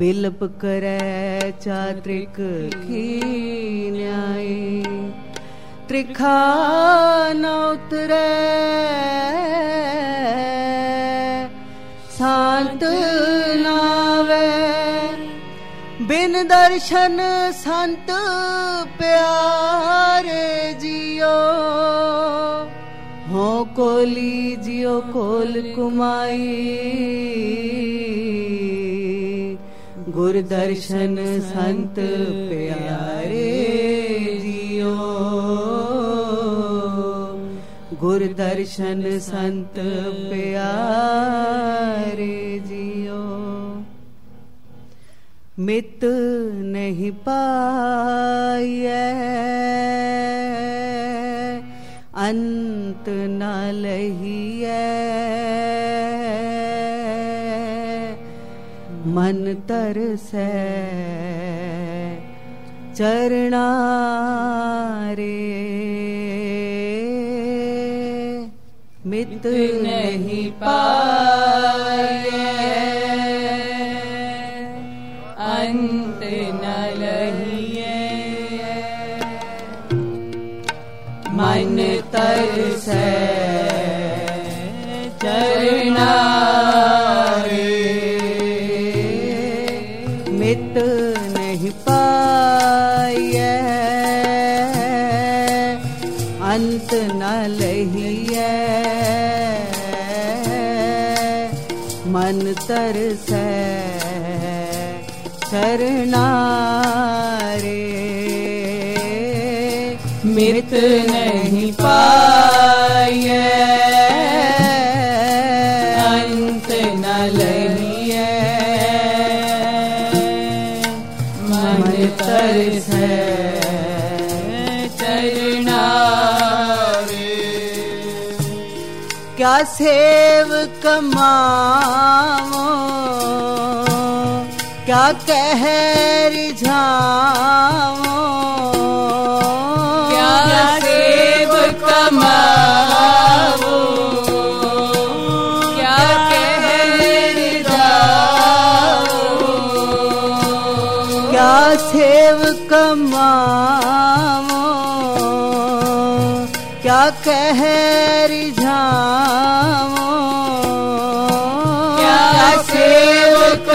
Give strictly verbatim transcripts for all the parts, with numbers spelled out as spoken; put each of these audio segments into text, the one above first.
बिलप करे चात्रिक न्याय त्रिखा न उतरे शांत नावे बिन दर्शन संत प्यारे जियो हो कोली जियो कोल कुमाई गुर दर्शन संत प्यारे जियो गुर दर्शन संत प्यारे जियो मित नहीं पाए अंत न लहिए मन तरसै चरणा रे मित नहीं पाए अंत न लहिए मन तरसै चरणा मित नहीं पाए अंत न लहिए मन तरसै चरणा रे मित नहीं पाए अंत न लहिए मन तरसै चरणा रे क्या सेव कमाओ क्या कह रिझाओ क्या सेव कमाओ क्या कह रिझाओ क्या सेव कमाओ क्या कह रिझाओ क्या सेव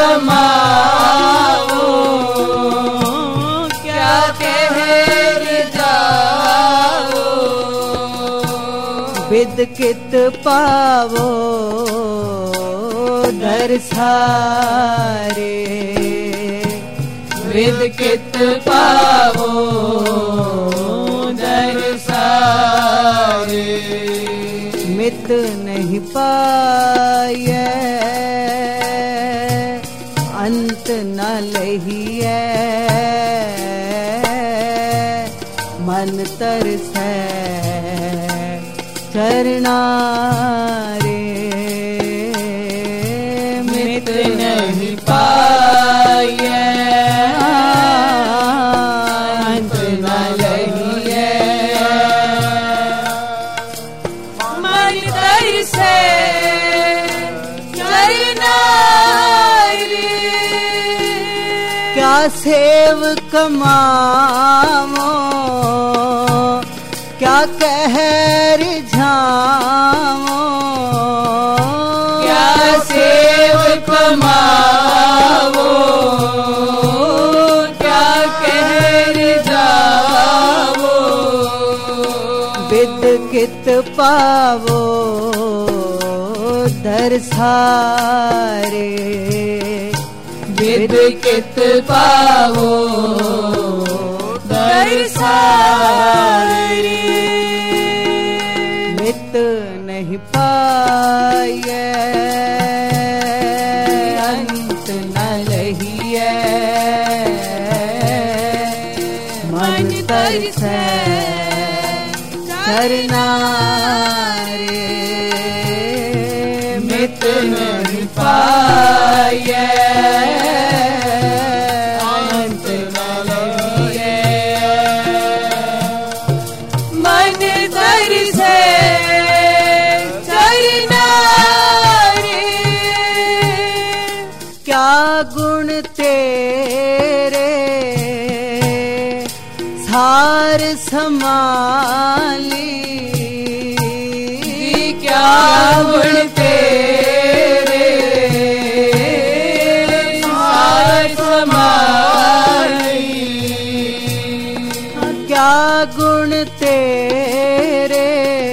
कमाओ क्या कह रिझाओ विद कित पावो दरसारे विद कित पावो दरसारे मित नहीं पाए अंत न लहिए मन तरसै चरणा रे मित नहीं पाए अंत न लहिए मन तरसै चरणा रे क्या सेव कमाओ क्या कह रिझाओ क्या सेव कमाओ क्या कह रिझाओ विद कित पावो दरसारे विद कित पावो दरसारे मित नहीं पाए अंत न लहिए मन तरसै चरणा रे मित नहीं पाए क्या गुण तेरे सार समाली, क्या गुण तेरे सार समाली, क्या गुण तेरे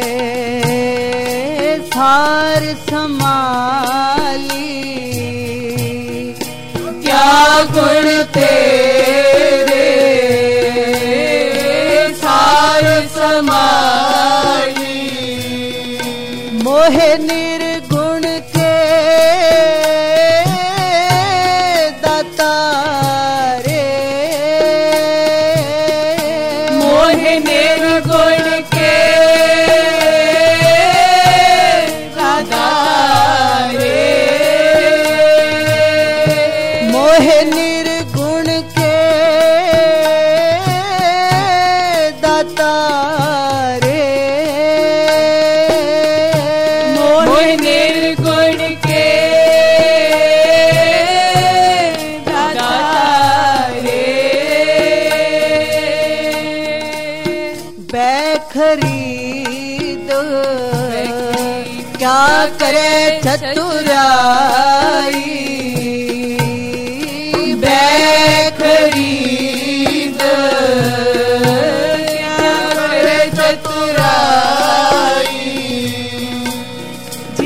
सार समाली, क्या गुण तेरे सार समाली, मोहे निर्गुण के दाता रे, मोहे निर्गुण के दाता रे, मोहे निर्गुण के दाता रे, मोहे निर्गुण के दाता रे, बैखरीद क्या करे चतुराई, बैखरीद क्या करे चतुराई, जी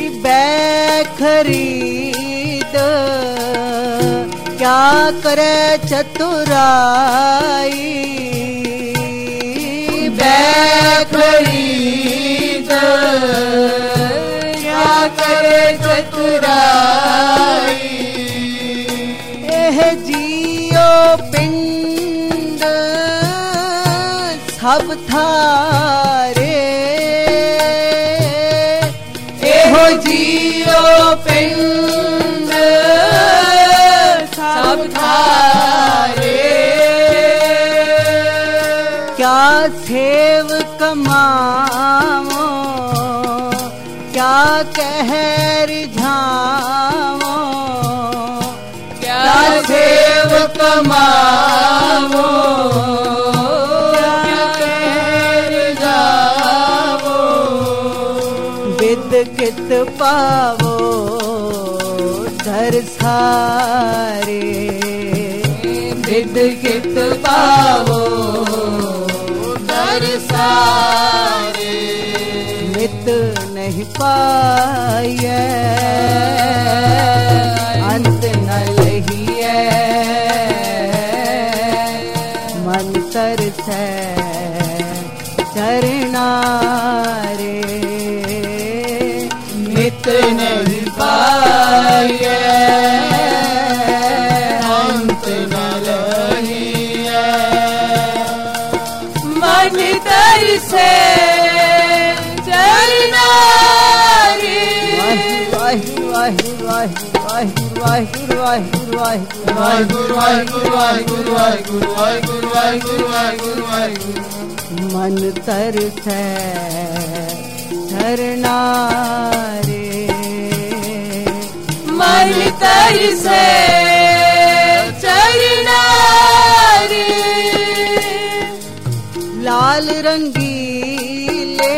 बैखरीद क्या करे चतुराई, बैखरीद क्या करे चतुराई, एह जियो पिंड सब थारे, एहो जियो पिंड सब थारे, क्या सेव कमावो क्या कह रिझावो, क्या सेव कमावो क्या कह जावो, विद कित पावो धर सारे, विद कित पावो दर सारे, मित नहीं पाइए अंत न लहिए, मन तरसै चरना रे, मित नहीं पाइए अंत न लहिए, मन तरसे चरना रे, वाहिगुरु वाहिगुरु वाहिगुरु वाहिगुरु वाहिगुरु वाहिगुरु वाहिगुरु वाहिगुरु वाहिगुरु वाहिगुरु वाहिगुरु वाहिगुरु वाहिगुरु, मन तरसै झरना रे, मन तरसे चरना रे, लाल रंगीले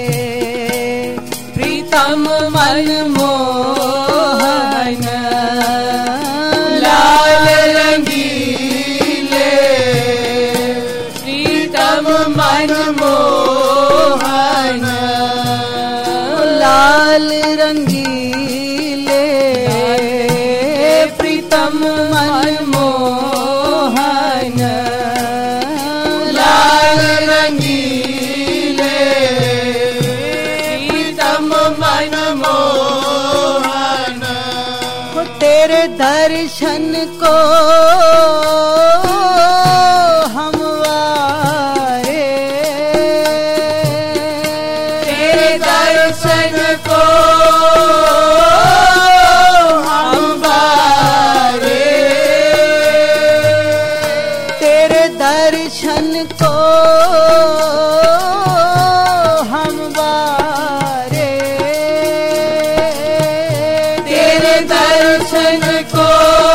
प्रीतम मन मोहन, लाल रंगीले प्रीतम मन मोहन, लाल रंगीले प्रीतम मन मोहन, लाल रंगीले प्रीतम मन मोहन, तेरे दर्शन को हम वारे, तेरे दर्शन को हम बारे, तेरे दर्शन को हम वारे, तेरे दर्शन को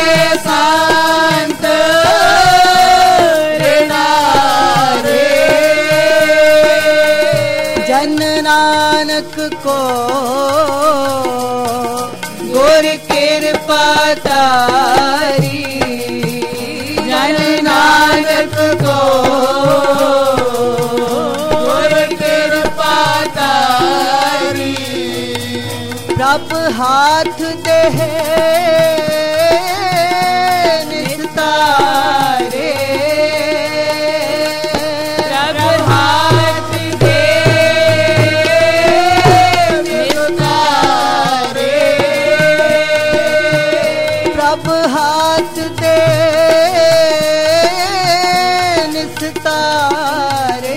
संत जन नानक को गुर कृपा तारी, जन नानक को गुर कृपा तारी। प्रभ हाथ दे निस्तारे, प्रभ हाथ दे निस्तारे, प्रभ हाथ दे निस्तारे,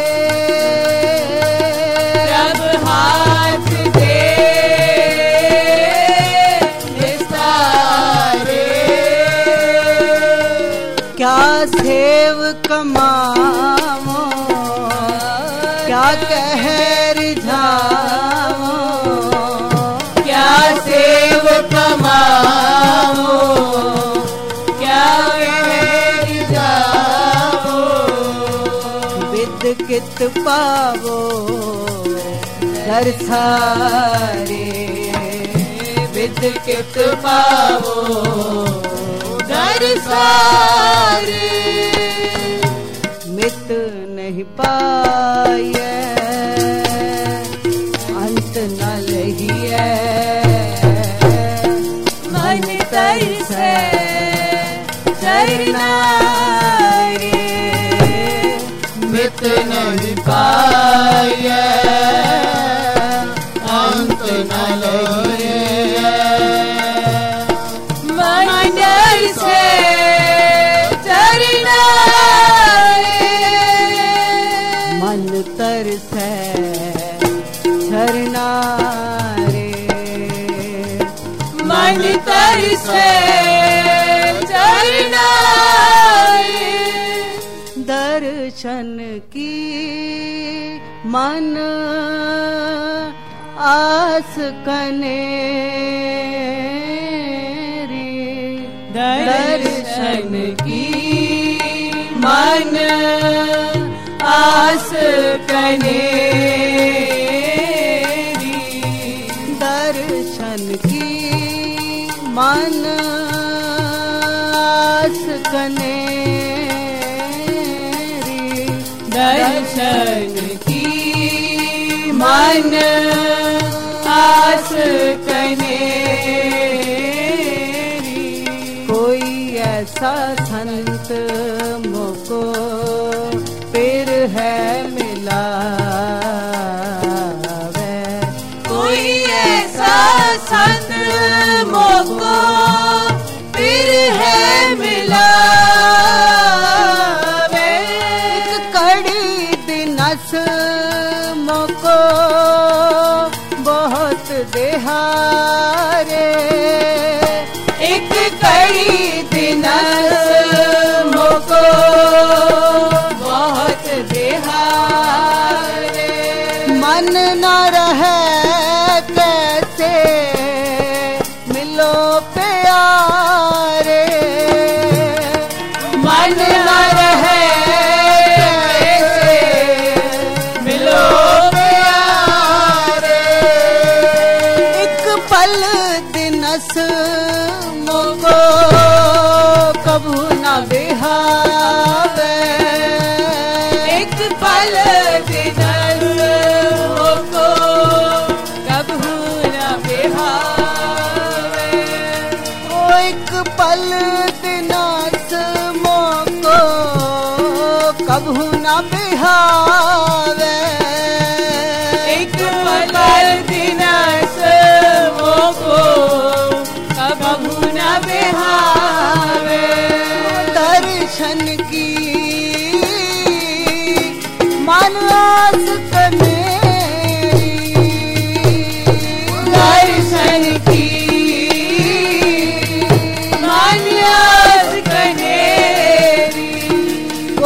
प्रभ हाथ दे निस्तारे। क्या सेव कमावो, क्या कहर झावो, क्या सेव कमाओ, क्या कहर जाओ, विद कित पावो दरसारे, विद कित पावो दरसारे। मित नहीं पाए अंत न लहिए, मन तरसे चरना रे, मित नहीं पाए अंत न लगे, मन तरसे चरना रे, मन तरसै झरना रे, मन तरसे चरना रे। दर्शन की मन आस कने रे, दर्शन की मन आस कनेरी, दर्शन की मन आस कने रे, दर्शन की मन आस कनेरी। कोई ऐसा संत मुको फिर है मिला, कोई ऐसा संत मोको फिर है मिला, एक कड़ी दिनस मुको बहुत देहारे, एक कड़ी दिनस मोको बहुत देहारे, मन न रहे कैसे मिलो प्यारे, मन न रहे कैसे मिलो प्यारे, एक पल दिनस मोको कभू न बिहावे, एक पल दिनस मोको कभू न बिहावे, ओ एक पल दिनस मोको कभू न बिहावे, एक पल दिनस मोको कभू न बिहावे, दर्शन की मन आस कनेरी, दर्शन की मन आस कनेरी,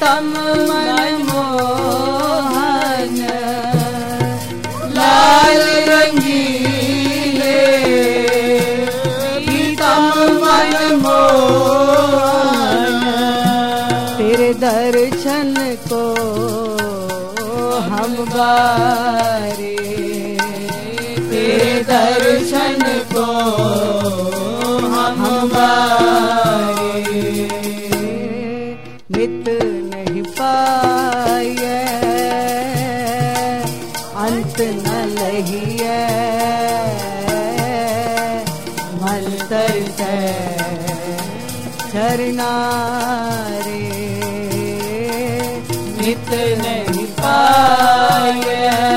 प्रीतम मनमोहन लाल रंगीले प्रीतम मनमोहन तेरे दर्शन को हम बारे तेरे दर्शन को हम बारे नित नहीं पाए अंत न लहिए मन तरसे चरना रे नित नहीं पाए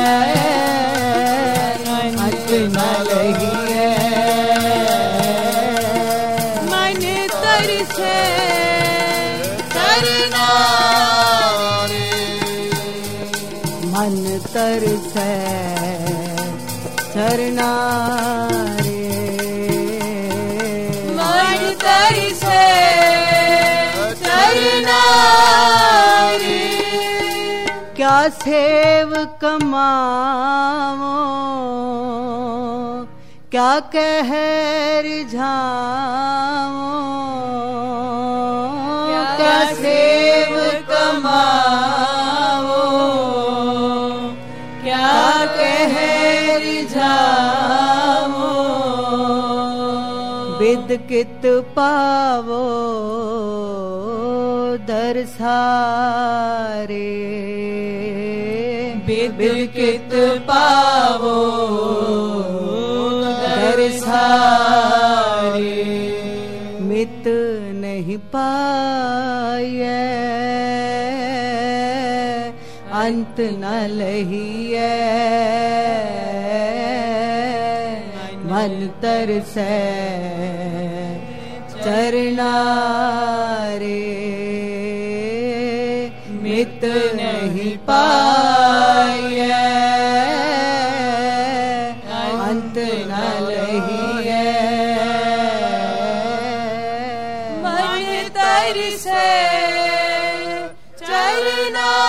अंत न लहिए मन तरसे चरना रे मन तरसे चरना रे मन तरसे चरना रे क्या सेव कमाओ क्या कहर झाओ क्या सेव कमाओ क्या कहर झाओ विद कित पावो दरसारे विद कित पावो दरसारे मित नहीं पाए अंत न लहिए मन तरसे चरना रे मित नहीं पाए अंत न लहिए मन तरसे चरना